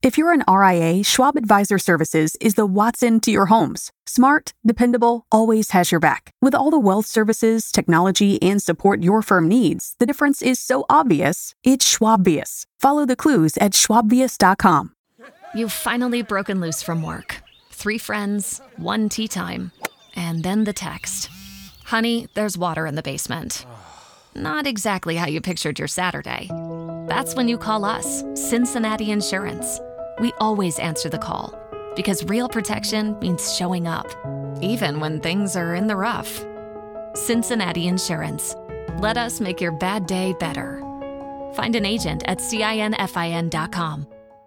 If you're an RIA, Schwab Advisor Services is the Watson to your homes. Smart, dependable, always has your back. With all the wealth services, technology, and support your firm needs, the difference is so obvious, it's Schwabvius. Follow the clues at schwabvius.com. You've finally broken loose from work. 3 friends, 1 tea time, and then the text. Honey, there's water in the basement. Not exactly how you pictured your Saturday. That's when you call us, Cincinnati Insurance. We always answer the call, because real protection means showing up, even when things are in the rough. Cincinnati Insurance. Let us make your bad day better. Find an agent at CINFIN.com.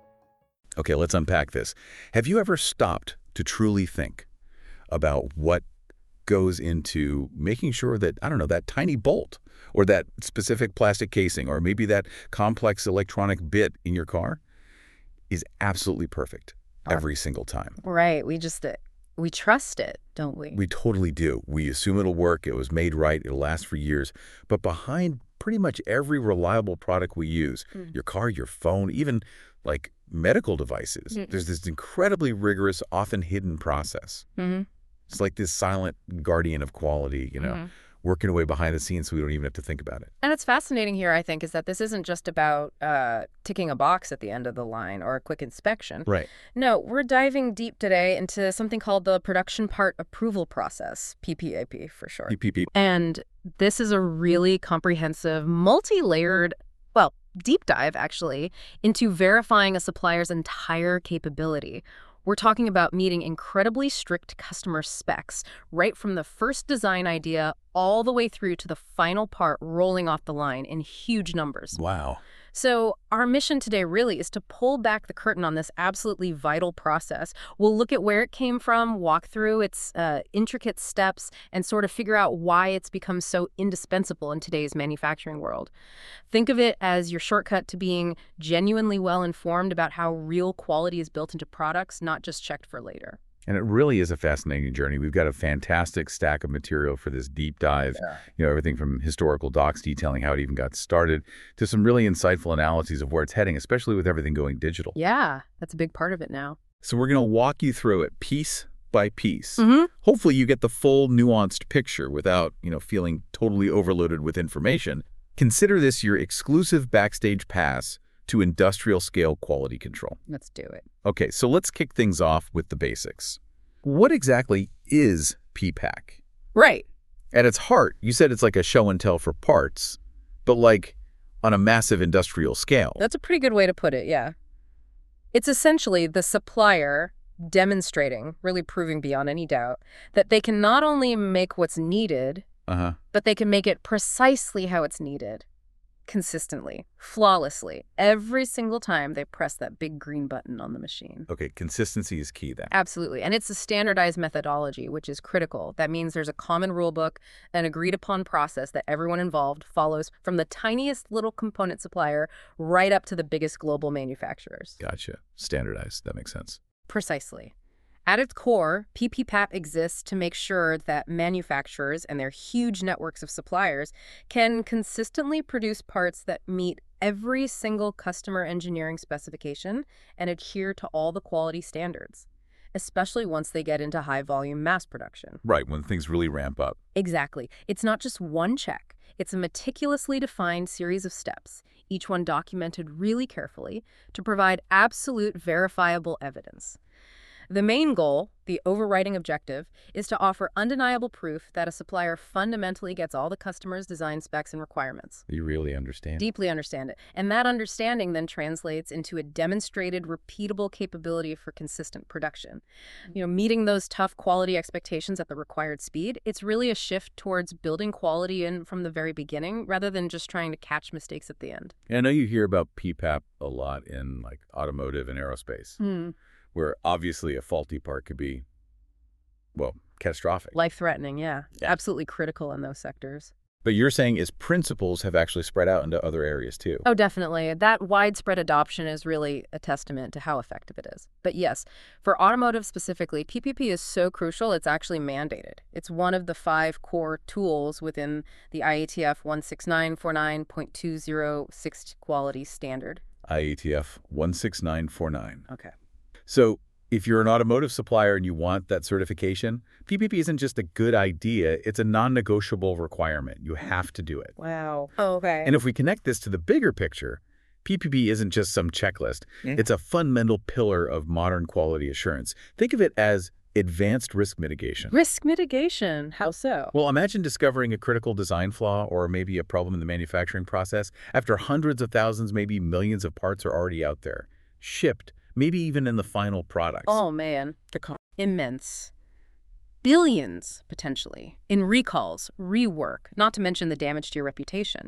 Okay, let's unpack this. Have you ever stopped to truly think about what goes into making sure that, I don't know, that tiny bolt or that specific plastic casing or maybe that complex electronic bit in your car is absolutely perfect every single time? Right. We trust it, don't we? We totally do. We assume it'll work. It was made right. It'll last for years. But behind pretty much every reliable product we use, your car, your phone, even like medical devices, there's this incredibly rigorous, often hidden process. It's like this silent guardian of quality, working away behind the scenes so we don't even have to think about it. And it's fascinating here, I think, is that this isn't just about ticking a box at the end of the line or a quick inspection. Right. No, we're diving deep today into something called the Production Part Approval Process, PPAP for short. PPP. And this is a really comprehensive, multi-layered, deep dive, actually, into verifying a supplier's entire capability. We're talking about meeting incredibly strict customer specs, right from the first design idea all the way through to the final part rolling off the line in huge numbers. Wow. So our mission today really is to pull back the curtain on this absolutely vital process. We'll look at where it came from, walk through its intricate steps, and sort of figure out why it's become so indispensable in today's manufacturing world. Think of it as your shortcut to being genuinely well-informed about how real quality is built into products, not just checked for later. And it really is a fascinating journey. We've got a fantastic stack of material for this deep dive. Everything from historical docs detailing how it even got started to some really insightful analyses of where it's heading, especially with everything going digital. Yeah, that's a big part of it now. So we're going to walk you through it piece by piece. Hopefully you get the full nuanced picture without, feeling totally overloaded with information. Consider this your exclusive backstage pass to industrial scale quality control. Let's do it. Okay, so let's kick things off with the basics. What exactly is PPAC? Right. At its heart, you said it's like a show and tell for parts, but like on a massive industrial scale. That's a pretty good way to put it, yeah. It's essentially the supplier demonstrating, really proving beyond any doubt, that they can not only make what's needed, but they can make it precisely how it's needed. Consistently, flawlessly, every single time they press that big green button on the machine. Okay, consistency is key then. Absolutely. And it's a standardized methodology, which is critical. That means there's a common rule book, an agreed upon process that everyone involved follows from the tiniest little component supplier right up to the biggest global manufacturers. Gotcha. Standardized. That makes sense. Precisely. At its core, PPAP exists to make sure that manufacturers and their huge networks of suppliers can consistently produce parts that meet every single customer engineering specification and adhere to all the quality standards, especially once they get into high-volume mass production. Right, when things really ramp up. Exactly. It's not just one check. It's a meticulously defined series of steps, each one documented really carefully to provide absolute verifiable evidence. The main goal, the overriding objective, is to offer undeniable proof that a supplier fundamentally gets all the customer's design specs and requirements. You really understand. Deeply understand it. And that understanding then translates into a demonstrated, repeatable capability for consistent production. Meeting those tough quality expectations at the required speed, it's really a shift towards building quality in from the very beginning rather than just trying to catch mistakes at the end. And I know you hear about PPAP a lot in like automotive and aerospace. Where obviously a faulty part could be, catastrophic. Life-threatening, yeah. Absolutely critical in those sectors. But you're saying its principles have actually spread out into other areas too. Oh, definitely. That widespread adoption is really a testament to how effective it is. But yes, for automotive specifically, PPP is so crucial, it's actually mandated. It's one of the 5 core tools within the IATF 16949.206 quality standard. IATF 16949. Okay. So if you're an automotive supplier and you want that certification, PPP isn't just a good idea, it's a non-negotiable requirement. You have to do it. Wow. Okay. And if we connect this to the bigger picture, PPP isn't just some checklist. It's a fundamental pillar of modern quality assurance. Think of it as advanced risk mitigation. Risk mitigation? How so? Well, imagine discovering a critical design flaw or maybe a problem in the manufacturing process after hundreds of thousands, maybe millions of parts are already out there, shipped, maybe even in the final products. Oh, man. Immense. Billions, potentially, in recalls, rework, not to mention the damage to your reputation.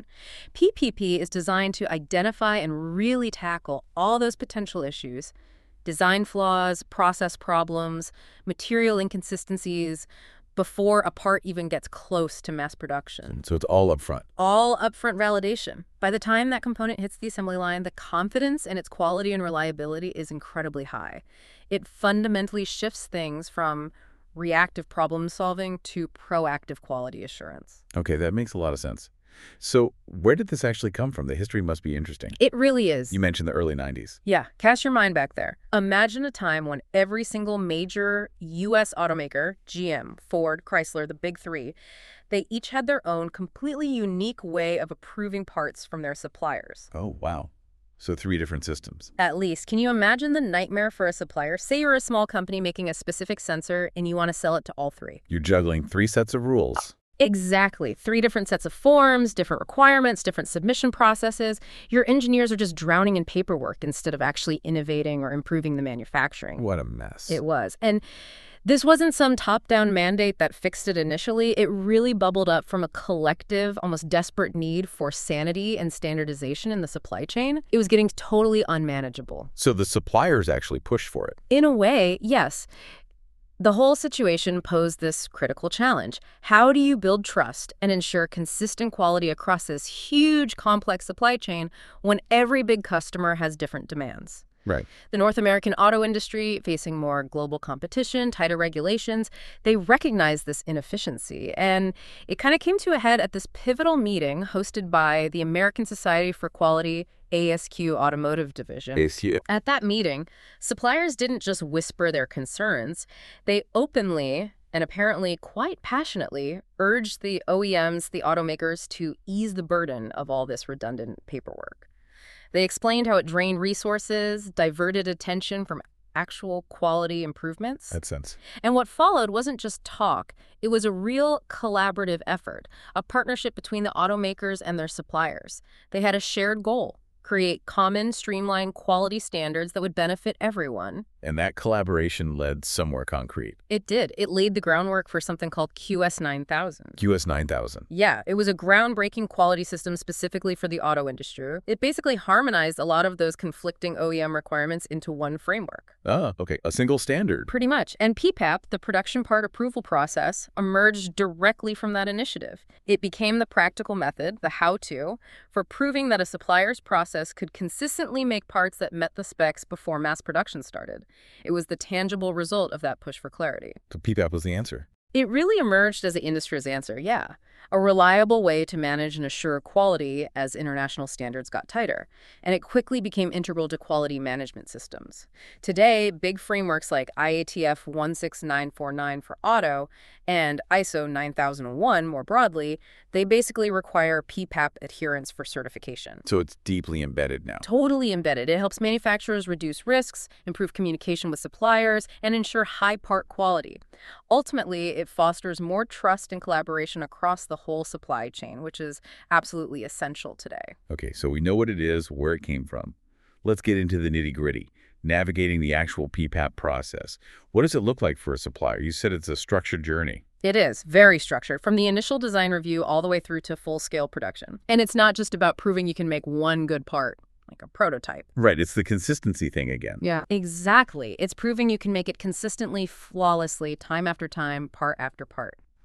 PPP is designed to identify and really tackle all those potential issues: design flaws, process problems, material inconsistencies, before a part even gets close to mass production. So it's all up front. All upfront validation. By the time that component hits the assembly line, the confidence in its quality and reliability is incredibly high. It fundamentally shifts things from reactive problem solving to proactive quality assurance. Okay, that makes a lot of sense. So where did this actually come from? The history must be interesting. It really is. You mentioned the early 90s. Yeah, cast your mind back there. Imagine a time when every single major U.S. automaker, GM, Ford, Chrysler, the big three, they each had their own completely unique way of approving parts from their suppliers. Oh, wow. So 3 different systems. At least. Can you imagine the nightmare for a supplier? Say you're a small company making a specific sensor and you want to sell it to all 3. You're juggling 3 sets of rules. Exactly. 3 different sets of forms, different requirements, different submission processes. Your engineers are just drowning in paperwork instead of actually innovating or improving the manufacturing. What a mess. It was. And this wasn't some top-down mandate that fixed it initially. It really bubbled up from a collective, almost desperate need for sanity and standardization in the supply chain. It was getting totally unmanageable. So the suppliers actually pushed for it. In a way, yes. The whole situation posed this critical challenge. How do you build trust and ensure consistent quality across this huge, complex supply chain when every big customer has different demands? Right. The North American auto industry, facing more global competition, tighter regulations, they recognized this inefficiency. And it kind of came to a head at this pivotal meeting hosted by the American Society for Quality ASQ Automotive Division. ASQ. At that meeting, suppliers didn't just whisper their concerns. They openly and apparently quite passionately urged the OEMs, the automakers, to ease the burden of all this redundant paperwork. They explained how it drained resources, diverted attention from actual quality improvements. That sense. And what followed wasn't just talk. It was a real collaborative effort, a partnership between the automakers and their suppliers. They had a shared goal: create common, streamlined quality standards that would benefit everyone. And that collaboration led somewhere concrete. It did. It laid the groundwork for something called QS 9000. QS 9000. Yeah, it was a groundbreaking quality system specifically for the auto industry. It basically harmonized a lot of those conflicting OEM requirements into one framework. Ah, okay. A single standard. Pretty much. And PPAP, the production part approval process, emerged directly from that initiative. It became the practical method, the how-to, for proving that a supplier's process could consistently make parts that met the specs before mass production started. It was the tangible result of that push for clarity. So PPAP was the answer. It really emerged as the industry's answer, yeah. A reliable way to manage and assure quality as international standards got tighter. And it quickly became integral to quality management systems. Today, big frameworks like IATF 16949 for auto and ISO 9001 more broadly, they basically require PPAP adherence for certification. So it's deeply embedded now. Totally embedded. It helps manufacturers reduce risks, improve communication with suppliers, and ensure high part quality. Ultimately, it fosters more trust and collaboration across the whole supply chain, which is absolutely essential today. Okay, so we know what it is, where it came from. Let's get into the nitty-gritty, navigating the actual PPAP process. What does it look like for a supplier? You said it's a structured journey. It is very structured, from the initial design review all the way through to full-scale production. And it's not just about proving you can make one good part, like a prototype. Right, it's the consistency thing again. Yeah, exactly. It's proving you can make it consistently, flawlessly, time after time, part after part.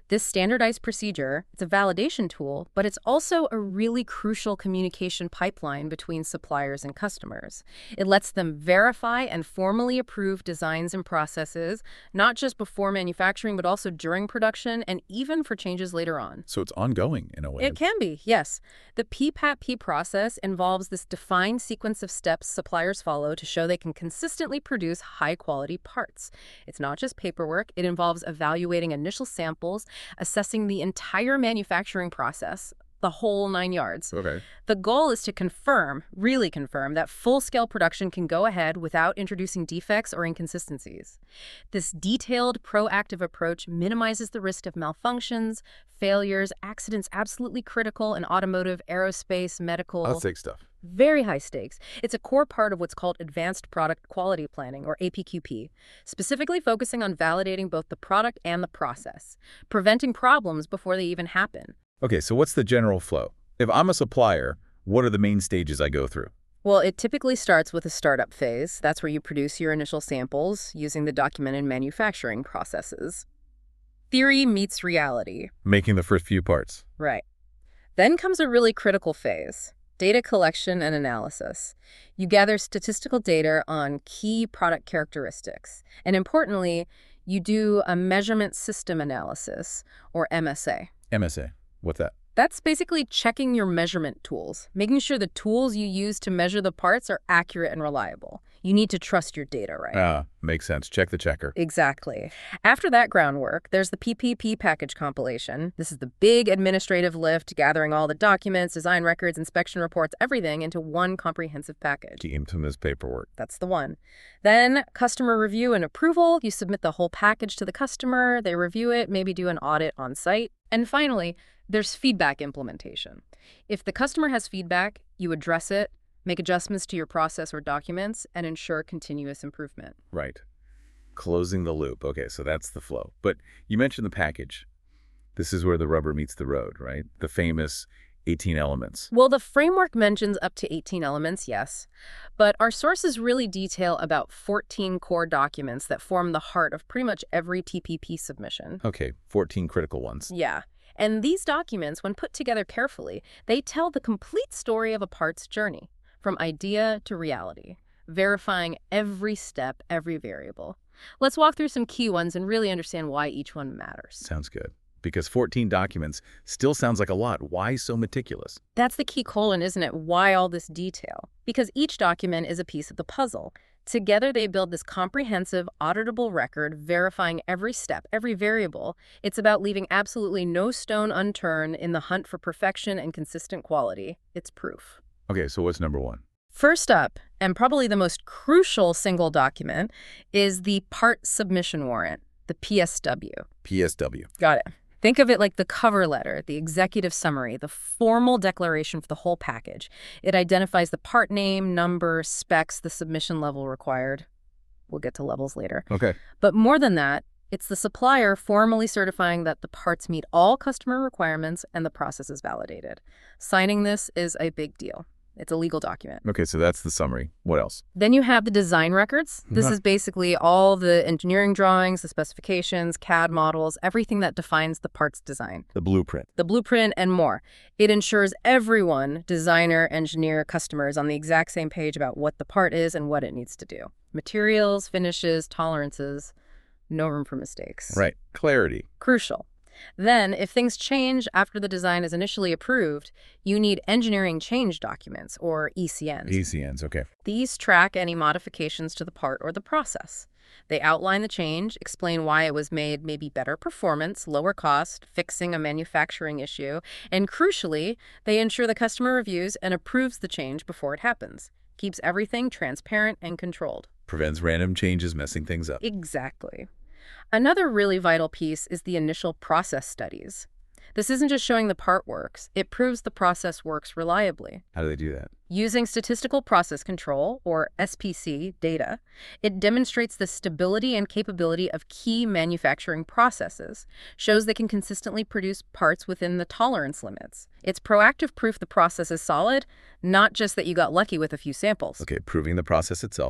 This standardized procedure, it's a validation tool, but it's also a really crucial communication pipeline between suppliers and customers. It lets them verify and formally approve designs and processes, not just before manufacturing, but also during production and even for changes later on. So it's ongoing in a way. It can be, yes. The PPAP process involves this defined sequence of steps suppliers follow to show they can consistently produce high-quality parts. It's not just paperwork. It involves evaluating initial samples, assessing the entire manufacturing process, the whole 9 yards. Okay. The goal is to confirm, really confirm, that full-scale production can go ahead without introducing defects or inconsistencies. This detailed, proactive approach minimizes the risk of malfunctions, failures, accidents absolutely critical in automotive, aerospace, medical. High-stakes stuff. Very high stakes. It's a core part of what's called Advanced Product Quality Planning, or APQP, specifically focusing on validating both the product and the process, preventing problems before they even happen. Okay, so what's the general flow? If I'm a supplier, what are the main stages I go through? Well, it typically starts with a startup phase. That's where you produce your initial samples using the documented manufacturing processes. Theory meets reality. Making the first few parts. Right. Then comes a really critical phase. Data collection and analysis. You gather statistical data on key product characteristics. And importantly, you do a measurement system analysis, or MSA. MSA. What's that? That's basically checking your measurement tools, making sure the tools you use to measure the parts are accurate and reliable. You need to trust your data, right? Makes sense. Check the checker. Exactly. After that groundwork, there's the PPP package compilation. This is the big administrative lift, gathering all the documents, design records, inspection reports, everything into one comprehensive package. The infamous paperwork. That's the one. Then customer review and approval. You submit the whole package to the customer. They review it, maybe do an audit on site. And finally, there's feedback implementation. If the customer has feedback, you address it, make adjustments to your process or documents, and ensure continuous improvement. Right. Closing the loop. Okay, so that's the flow. But you mentioned the package. This is where the rubber meets the road, right? The famous 18 elements. Well, the framework mentions up to 18 elements, yes. But our sources really detail about 14 core documents that form the heart of pretty much every TPP submission. Okay, 14 critical ones. Yeah. And these documents, when put together carefully, they tell the complete story of a part's journey, from idea to reality, verifying every step, every variable. Let's walk through some key ones and really understand why each one matters. Sounds good. Because 14 documents still sounds like a lot. Why so meticulous? That's the key colon, isn't it? Why all this detail? Because each document is a piece of the puzzle. Together, they build this comprehensive, auditable record, verifying every step, every variable. It's about leaving absolutely no stone unturned in the hunt for perfection and consistent quality. It's proof. Okay, so what's number one? First up, and probably the most crucial single document, is the part submission warrant, the PSW. PSW. Got it. Think of it like the cover letter, the executive summary, the formal declaration for the whole package. It identifies the part name, number, specs, the submission level required. We'll get to levels later. Okay. But more than that, it's the supplier formally certifying that the parts meet all customer requirements and the process is validated. Signing this is a big deal. It's a legal document. Okay, so that's the summary. What else? Then you have the design records. This is basically all the engineering drawings, the specifications, CAD models, everything that defines the part's design. The blueprint. The blueprint and more. It ensures everyone, designer, engineer, customer, is on the exact same page about what the part is and what it needs to do. Materials, finishes, tolerances, no room for mistakes. Right. Clarity. Crucial. Then, if things change after the design is initially approved, you need engineering change documents, or ECNs. ECNs, okay. These track any modifications to the part or the process. They outline the change, explain why it was made, maybe better performance, lower cost, fixing a manufacturing issue, and crucially, they ensure the customer reviews and approves the change before it happens. Keeps everything transparent and controlled. Prevents random changes messing things up. Exactly. Another really vital piece is the initial process studies. This isn't just showing the part works, it proves the process works reliably. How do they do that? Using statistical process control, or SPC, data, it demonstrates the stability and capability of key manufacturing processes, shows they can consistently produce parts within the tolerance limits. It's proactive proof the process is solid, not just that you got lucky with a few samples. Okay, proving the process itself. Yeah.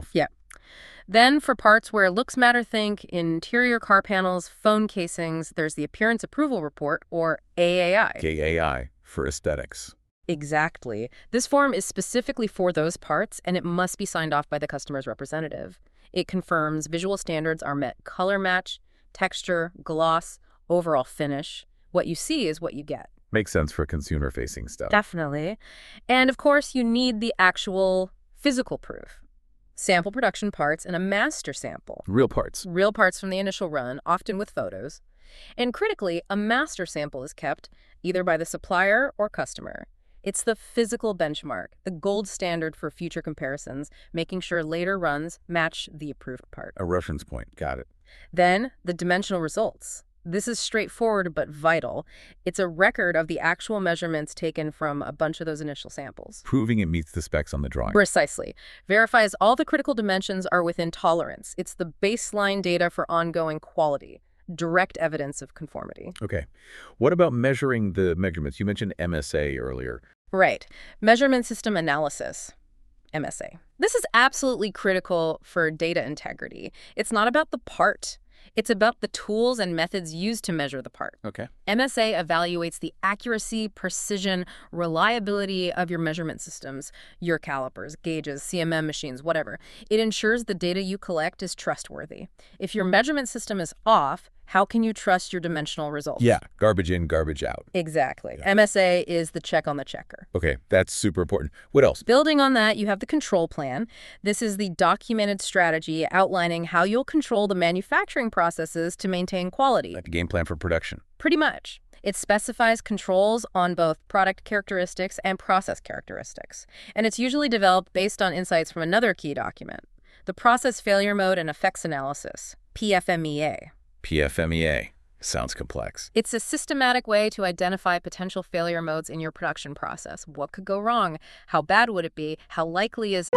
Then for parts where looks matter, think interior car panels, phone casings, there's the Appearance Approval Report, or AAI. AAI for aesthetics. Exactly. This form is specifically for those parts, and it must be signed off by the customer's representative. It confirms visual standards are met: color match, texture, gloss, overall finish. What you see is what you get. Makes sense for consumer-facing stuff. Definitely. And of course, you need the actual physical proof. Sample production parts and a master sample. Real parts. Real parts from the initial run, often with photos. And critically, a master sample is kept either by the supplier or customer. It's the physical benchmark, the gold standard for future comparisons, making sure later runs match the approved part. A reference point. Got it. Then, the dimensional results. This is straightforward but vital. It's a record of the actual measurements taken from a bunch of those initial samples. Proving it meets the specs on the drawing. Precisely. Verifies all the critical dimensions are within tolerance. It's the baseline data for ongoing quality. Direct evidence of conformity. Okay. What about measuring the measurements? You mentioned MSA earlier. Right. Measurement System Analysis. MSA. This is absolutely critical for data integrity. It's not about the part. It's about the tools and methods used to measure the part. Okay. MSA evaluates the accuracy, precision, reliability of your measurement systems, your calipers, gauges, CMM machines, whatever. It ensures the data you collect is trustworthy. If your measurement system is off, how can you trust your dimensional results? Yeah, garbage in, garbage out. Exactly. Yeah. MSA is the check on the checker. Okay, that's super important. What else? Building on that, you have the control plan. This is the documented strategy outlining how you'll control the manufacturing processes to maintain quality. Like a game plan for production. Pretty much. It specifies controls on both product characteristics and process characteristics. And it's usually developed based on insights from another key document, the Process Failure Mode and Effects Analysis, PFMEA. PFMEA. Sounds complex. It's a systematic way to identify potential failure modes in your production process. What could go wrong? How bad would it be? How likely is...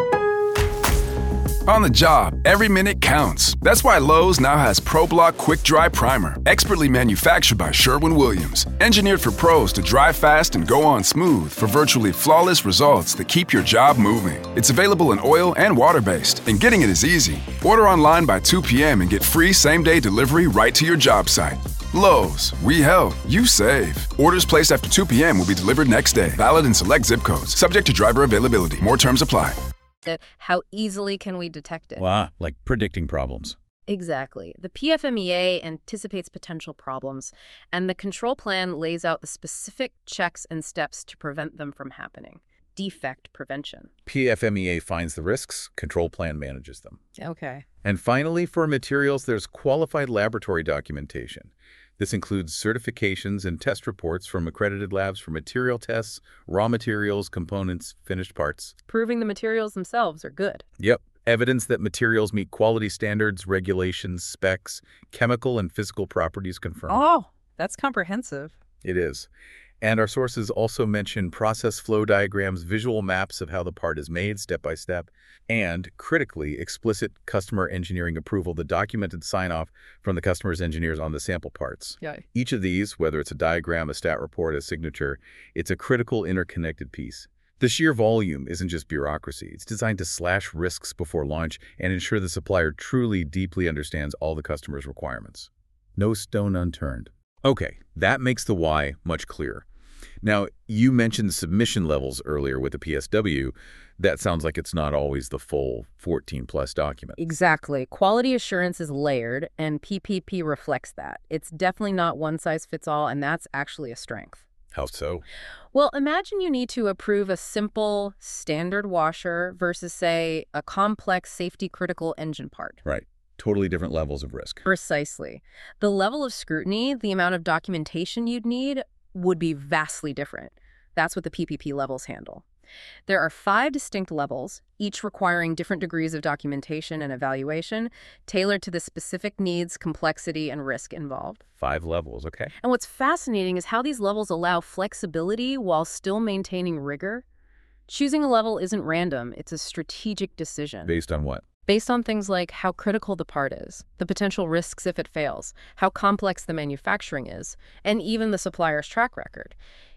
On the job, every minute counts. That's why Lowe's now has ProBlock Quick Dry Primer, expertly manufactured by Sherwin-Williams. Engineered for pros to dry fast and go on smooth for virtually flawless results that keep your job moving. It's available in oil and water-based, and getting it is easy. Order online by 2 p.m. and get free same-day delivery right to your job site. Lowe's, we help, you save. Orders placed after 2 p.m. will be delivered next day. Valid in select zip codes. Subject to driver availability. More terms apply. How easily can we detect it? Wow, like predicting problems. Exactly. The PFMEA anticipates potential problems, and the control plan lays out the specific checks and steps to prevent them from happening. Defect prevention. PFMEA finds the risks, control plan manages them. Okay. And finally, for materials, there's qualified laboratory documentation. This includes certifications and test reports from accredited labs for material tests, raw materials, components, finished parts. Proving the materials themselves are good. Yep. Evidence that materials meet quality standards, regulations, specs, chemical and physical properties confirmed. Oh, that's comprehensive. It is. And our sources also mention process flow diagrams, visual maps of how the part is made step by step, and, critically, explicit customer engineering approval, the documented sign-off from the customer's engineers on the sample parts. Yeah. Each of these, whether it's a diagram, a stat report, a signature, it's a critical interconnected piece. The sheer volume isn't just bureaucracy. It's designed to slash risks before launch and ensure the supplier truly, deeply understands all the customer's requirements. No stone unturned. Okay, that makes the why much clearer. Now, you mentioned submission levels earlier with the PSW. That sounds like it's not always the full 14-plus document. Exactly. Quality assurance is layered, and PPP reflects that. It's definitely not one size fits all, and that's actually a strength. How so? Well, imagine you need to approve a simple standard washer versus, say, a complex safety-critical engine part. Right. Totally different levels of risk. Precisely. The level of scrutiny, the amount of documentation you'd need, would be vastly different. That's what the PPP levels handle. There are 5 distinct levels, each requiring different degrees of documentation and evaluation, tailored to the specific needs, complexity, and risk involved. 5 levels, okay. And what's fascinating is how these levels allow flexibility while still maintaining rigor. Choosing a level isn't random, it's a strategic decision. Based on what? Based on things like how critical the part is, the potential risks if it fails, how complex the manufacturing is, and even the supplier's track record.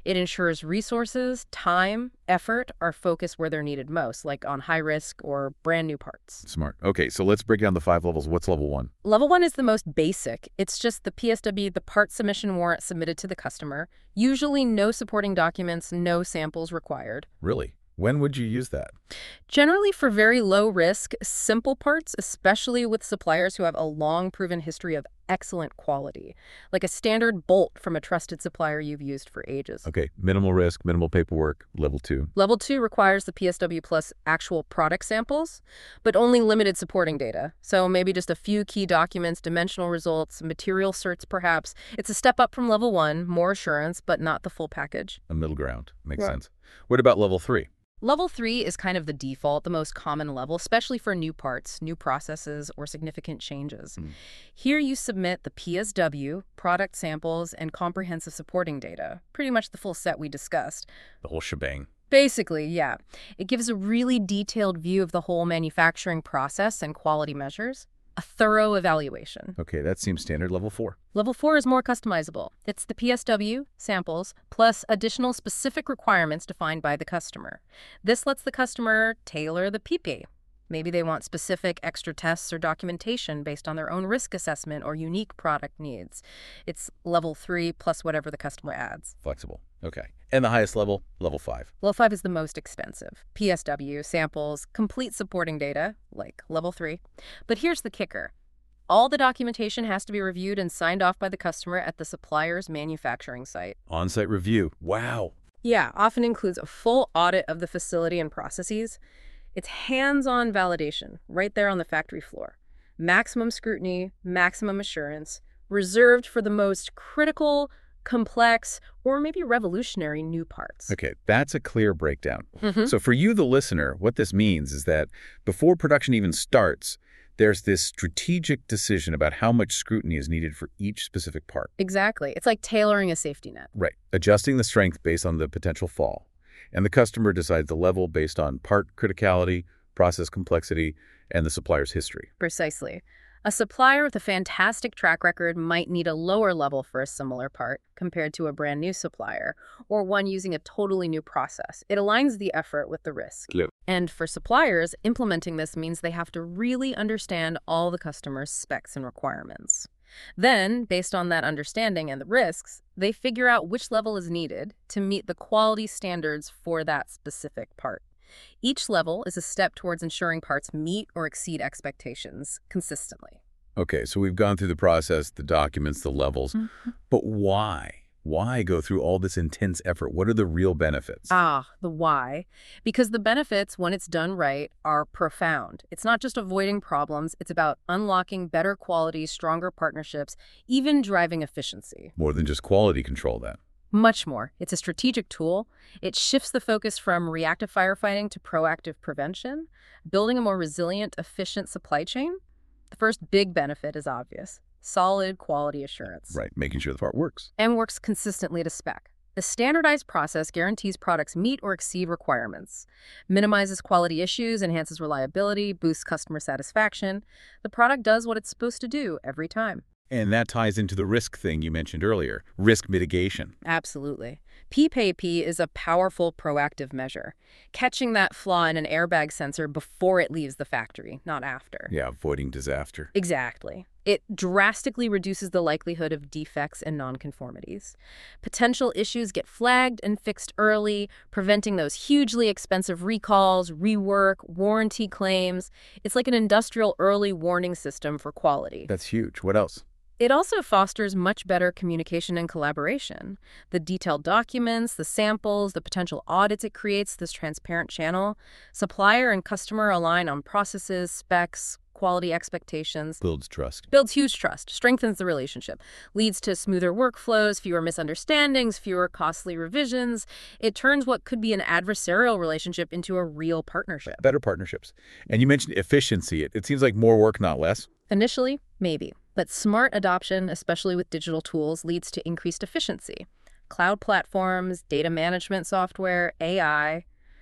It ensures resources, time, effort are focused where they're needed most, like on high-risk or brand-new parts. Smart. Okay, so let's break down the 5 levels. What's level 1? Level 1 is the most basic. It's just the PSW, the part submission warrant submitted to the customer. Usually no supporting documents, no samples required. Really? When would you use that? Generally for very low-risk, simple parts, especially with suppliers who have a long proven history of excellent quality, like a standard bolt from a trusted supplier you've used for ages. Okay, minimal risk, minimal paperwork, level 2. Level 2 requires the PSW plus actual product samples, but only limited supporting data. So maybe just a few key documents, dimensional results, material certs perhaps. It's a step up from level 1, more assurance, but not the full package. A middle ground. Makes sense. What about level 3? Level 3 is kind of the default, the most common level, especially for new parts, new processes, or significant changes. Here you submit the PSW, product samples, and comprehensive supporting data, pretty much the full set we discussed. The whole shebang. Basically, yeah. It gives a really detailed view of the whole manufacturing process and quality measures. A thorough evaluation. Okay, that seems standard. Level 4. Level 4 is more customizable. It's the PSW, samples, plus additional specific requirements defined by the customer. This lets the customer tailor the PP. Maybe they want specific extra tests or documentation based on their own risk assessment or unique product needs. It's level 3 plus whatever the customer adds. Flexible. Okay. And the highest level? Level 5. Level 5 is the most expensive. PSW, samples, complete supporting data, like level 3. But here's the kicker. All the documentation has to be reviewed and signed off by the customer at the supplier's manufacturing site. On-site review. Wow. Yeah, often includes a full audit of the facility and processes. It's hands-on validation, right there on the factory floor. Maximum scrutiny, maximum assurance, reserved for the most critical, complex, or maybe revolutionary new parts. Okay, that's a clear breakdown. So for you, the listener, what this means is that before production even starts, there's this strategic decision about how much scrutiny is needed for each specific part. Exactly. It's like tailoring a safety net. Right. Adjusting the strength based on the potential fall. And the customer decides the level based on part criticality, process complexity, and the supplier's history. Precisely. A supplier with a fantastic track record might need a lower level for a similar part compared to a brand new supplier, or one using a totally new process. It aligns the effort with the risk. Clear. And for suppliers, implementing this means they have to really understand all the customer's specs and requirements. Then, based on that understanding and the risks, they figure out which level is needed to meet the quality standards for that specific part. Each level is a step towards ensuring parts meet or exceed expectations consistently. Okay, so we've gone through the process, the documents, the levels. But why? Why go through all this intense effort? What are the real benefits? The why. Because the benefits, when it's done right, are profound. It's not just avoiding problems. It's about unlocking better quality, stronger partnerships, even driving efficiency. More than just quality control, then. Much more. It's a strategic tool. It shifts the focus from reactive firefighting to proactive prevention, building a more resilient, efficient supply chain. The first big benefit is obvious. Solid quality assurance. Right, making sure the part works. And works consistently to spec. The standardized process guarantees products meet or exceed requirements, minimizes quality issues, enhances reliability, boosts customer satisfaction. The product does what it's supposed to do every time. And that ties into the risk thing you mentioned earlier, risk mitigation. Absolutely. PPAP is a powerful proactive measure, catching that flaw in an airbag sensor before it leaves the factory, not after. Yeah, avoiding disaster. Exactly. It drastically reduces the likelihood of defects and nonconformities. Potential issues get flagged and fixed early, preventing those hugely expensive recalls, rework, warranty claims. It's like an industrial early warning system for quality. That's huge. What else? It also fosters much better communication and collaboration. The detailed documents, the samples, the potential audits it creates, this transparent channel. Supplier and customer align on processes, specs, quality expectations. Builds trust. Builds huge trust, strengthens the relationship, leads to smoother workflows, fewer misunderstandings, fewer costly revisions. It turns what could be an adversarial relationship into a real partnership. Better partnerships. And you mentioned efficiency. It seems like more work, not less. Initially, maybe. But smart adoption, especially with digital tools, leads to increased efficiency. Cloud platforms, data management software, AI.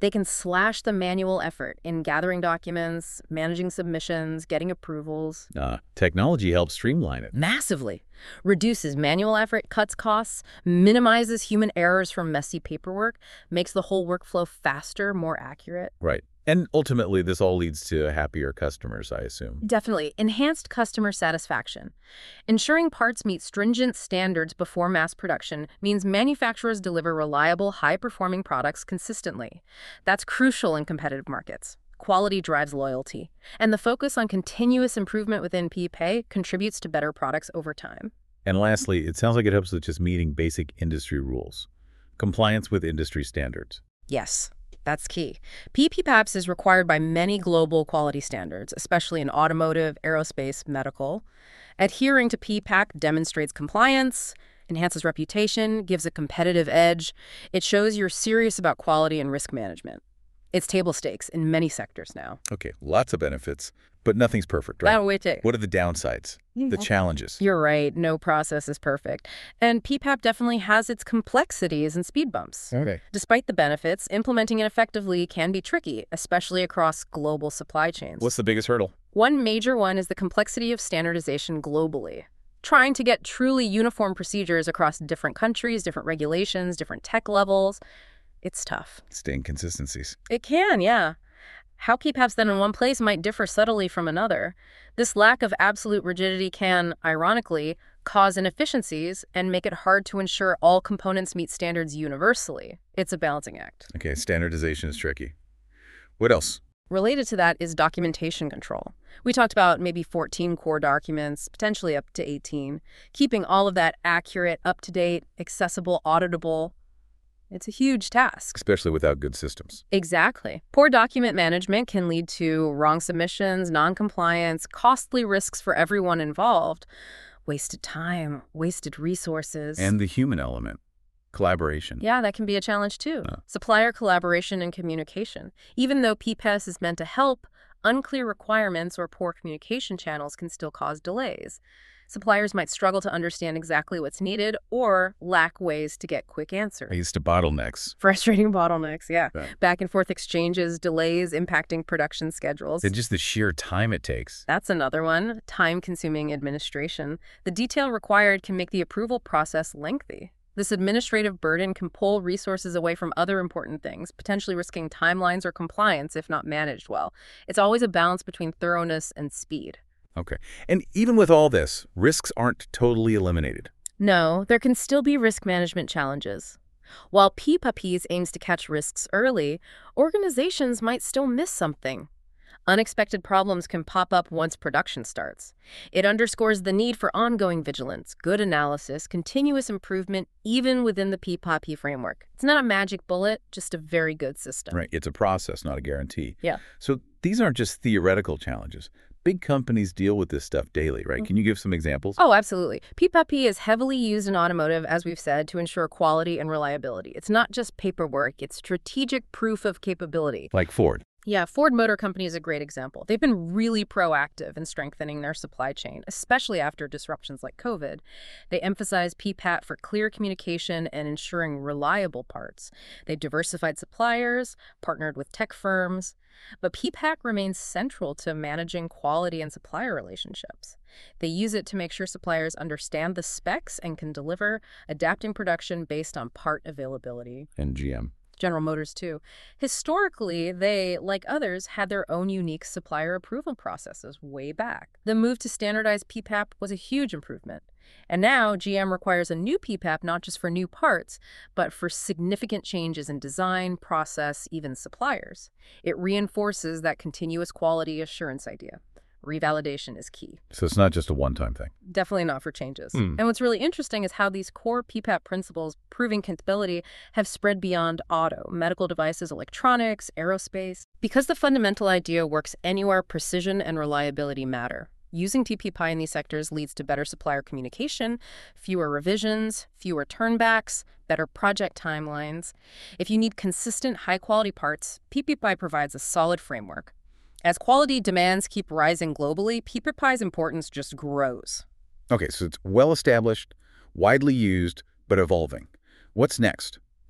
They can slash the manual effort in gathering documents, managing submissions, getting approvals. Technology helps streamline it. Massively. Reduces manual effort, cuts costs, minimizes human errors from messy paperwork, makes the whole workflow faster, more accurate. Right. And ultimately, this all leads to happier customers, I assume. Definitely. Enhanced customer satisfaction. Ensuring parts meet stringent standards before mass production means manufacturers deliver reliable, high-performing products consistently. That's crucial in competitive markets. Quality drives loyalty. And the focus on continuous improvement within PPAP contributes to better products over time. And lastly, it sounds like it helps with just meeting basic industry rules. Compliance with industry standards. Yes. That's key. PPAPs is required by many global quality standards, especially in automotive, aerospace, medical. Adhering to PPAP demonstrates compliance, enhances reputation, gives a competitive edge. It shows you're serious about quality and risk management. It's table stakes in many sectors now. Okay, lots of benefits, but nothing's perfect, right? What are the downsides? The challenges? You're right. No process is perfect. And PPAP definitely has its complexities and speed bumps. Okay. Despite the benefits, implementing it effectively can be tricky, especially across global supply chains. What's the biggest hurdle? One major one is the complexity of standardization globally. Trying to get truly uniform procedures across different countries, different regulations, different tech levels, it's tough. It's the inconsistencies. It can, yeah. How PPAPs then in one place might differ subtly from another. This lack of absolute rigidity can, ironically, cause inefficiencies and make it hard to ensure all components meet standards universally. It's a balancing act. Okay, standardization is tricky. What else? Related to that is documentation control. We talked about maybe 14 core documents, potentially up to 18. Keeping all of that accurate, up-to-date, accessible, auditable. It's a huge task. Especially without good systems. Exactly. Poor document management can lead to wrong submissions, non-compliance, costly risks for everyone involved, wasted time, wasted resources. And the human element. Collaboration. Yeah, that can be a challenge too. Supplier collaboration and communication. Even though PPAS is meant to help, unclear requirements or poor communication channels can still cause delays. Suppliers might struggle to understand exactly what's needed or lack ways to get quick answers. I used to bottlenecks. Frustrating bottlenecks, yeah. Right. Back and forth exchanges, delays impacting production schedules. And just the sheer time it takes. That's another one, time-consuming administration. The detail required can make the approval process lengthy. This administrative burden can pull resources away from other important things, potentially risking timelines or compliance if not managed well. It's always a balance between thoroughness and speed. Okay. And even with all this, risks aren't totally eliminated. No, there can still be risk management challenges. While PPAPs aims to catch risks early, organizations might still miss something. Unexpected problems can pop up once production starts. It underscores the need for ongoing vigilance, good analysis, continuous improvement, even within the PPAP framework. It's not a magic bullet, just a very good system. Right. It's a process, not a guarantee. Yeah. So these aren't just theoretical challenges. Big companies deal with this stuff daily, right? Can you give some examples? Oh, absolutely. PPAP is heavily used in automotive, as we've said, to ensure quality and reliability. It's not just paperwork, it's strategic proof of capability. Like Ford. Yeah, Ford Motor Company is a great example. They've been really proactive in strengthening their supply chain, especially after disruptions like COVID. They emphasize PPAP for clear communication and ensuring reliable parts. They've diversified suppliers, partnered with tech firms, but PPAP remains central to managing quality and supplier relationships. They use it to make sure suppliers understand the specs and can deliver, adapting production based on part availability. And GM. General Motors, too. Historically, they, like others, had their own unique supplier approval processes way back. The move to standardize PPAP was a huge improvement. And now, GM requires a new PPAP not just for new parts, but for significant changes in design, process, even suppliers. It reinforces that continuous quality assurance idea. Revalidation is key. So it's not just a one-time thing. Definitely not for changes. And what's really interesting is how these core PPAP principles, proving compatibility, have spread beyond auto, medical devices, electronics, aerospace. Because the fundamental idea works anywhere precision and reliability matter. Using TPPI in these sectors leads to better supplier communication, fewer revisions, fewer turnbacks, better project timelines. If you need consistent, high-quality parts, PPPI provides a solid framework. As quality demands keep rising globally, PPPI's importance just grows. Okay, so it's well-established, widely used, but evolving. What's next?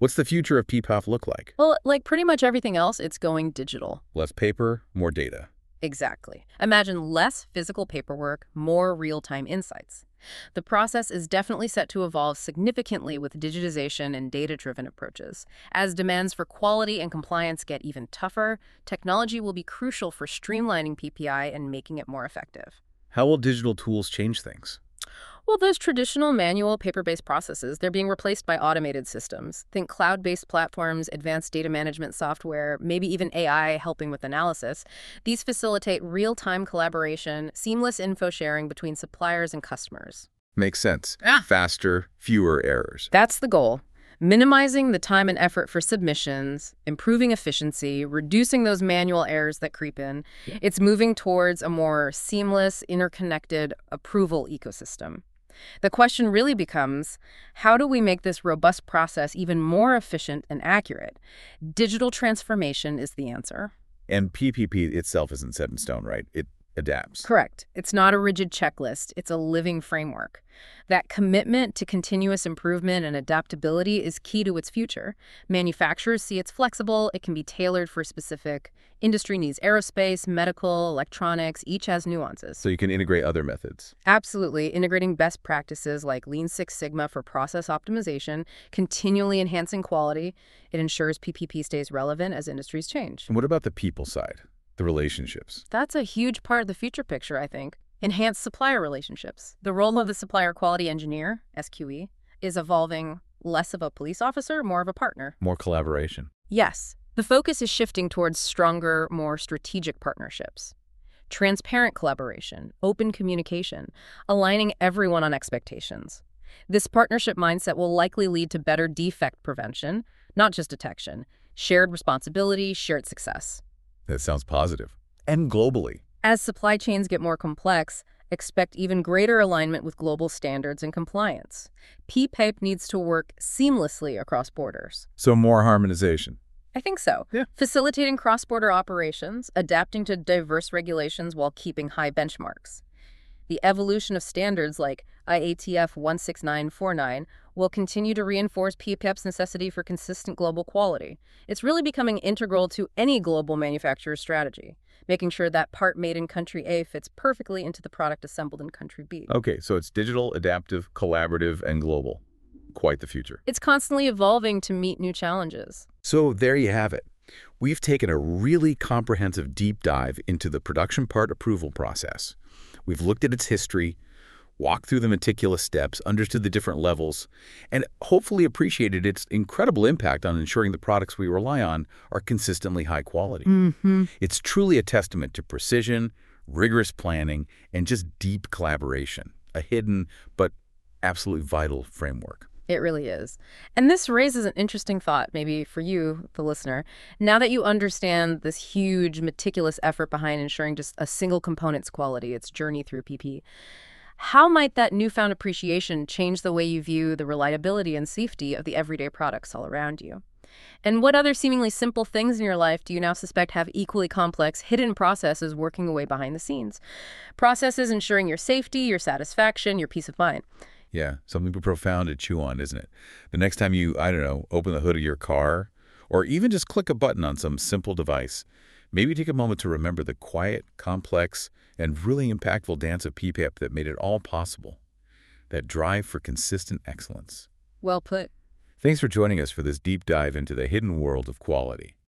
What's the future of PPAP look like? Well, like pretty much everything else, it's going digital. Less paper, more data. Exactly. Imagine less physical paperwork, more real-time insights. The process is definitely set to evolve significantly with digitization and data-driven approaches. As demands for quality and compliance get even tougher, technology will be crucial for streamlining PPI and making it more effective. How will digital tools change things? Well, those traditional manual paper-based processes, they're being replaced by automated systems. Think cloud-based platforms, advanced data management software, maybe even AI helping with analysis. These facilitate real-time collaboration, seamless info sharing between suppliers and customers. Makes sense. Yeah. Faster, fewer errors. That's the goal. Minimizing the time and effort for submissions, improving efficiency, reducing those manual errors that creep in. It's moving towards a more seamless, interconnected approval ecosystem. The question really becomes, how do we make this robust process even more efficient and accurate? Digital transformation is the answer. And PPP itself isn't set in stone, right? It adapts. Correct. It's not a rigid checklist. It's a living framework. That commitment to continuous improvement and adaptability is key to its future. Manufacturers see it's flexible. It can be tailored for specific industry needs. Aerospace, medical, electronics, each has nuances. So you can integrate other methods. Absolutely. Integrating best practices like Lean Six Sigma for process optimization, continually enhancing quality. It ensures PPP stays relevant as industries change. And what about the people side? The relationships? That's a huge part of the future picture, I think. Enhanced supplier relationships. The role of the supplier quality engineer, SQE, is evolving less of a police officer, more of a partner. More collaboration. Yes. The focus is shifting towards stronger, more strategic partnerships. Transparent collaboration, open communication, aligning everyone on expectations. This partnership mindset will likely lead to better defect prevention, not just detection, shared responsibility, shared success. That sounds positive. And globally. As supply chains get more complex, expect even greater alignment with global standards and compliance. PPAP needs to work seamlessly across borders. So more harmonization. I think so. Yeah. Facilitating cross-border operations, adapting to diverse regulations while keeping high benchmarks. The evolution of standards like IATF 16949 will continue to reinforce PPAP's necessity for consistent global quality. It's really becoming integral to any global manufacturer's strategy, making sure that part made in country A fits perfectly into the product assembled in country B. Okay, so it's digital, adaptive, collaborative, and global. Quite the future. It's constantly evolving to meet new challenges. So there you have it. We've taken a really comprehensive deep dive into the production part approval process. We've looked at its history, walked through the meticulous steps, understood the different levels, and hopefully appreciated its incredible impact on ensuring the products we rely on are consistently high quality. It's truly a testament to precision, rigorous planning, and just deep collaboration, a hidden but absolutely vital framework. It really is. And this raises an interesting thought, maybe for you, the listener. Now that you understand this huge, meticulous effort behind ensuring just a single component's quality, its journey through PP, how might that newfound appreciation change the way you view the reliability and safety of the everyday products all around you? And what other seemingly simple things in your life do you now suspect have equally complex, hidden processes working away behind the scenes? Processes ensuring your safety, your satisfaction, your peace of mind. Yeah, something profound to chew on, isn't it? The next time you, open the hood of your car, or even just click a button on some simple device, maybe take a moment to remember the quiet, complex, and really impactful dance of PPAP that made it all possible. That drive for consistent excellence. Well put. Thanks for joining us for this deep dive into the hidden world of quality.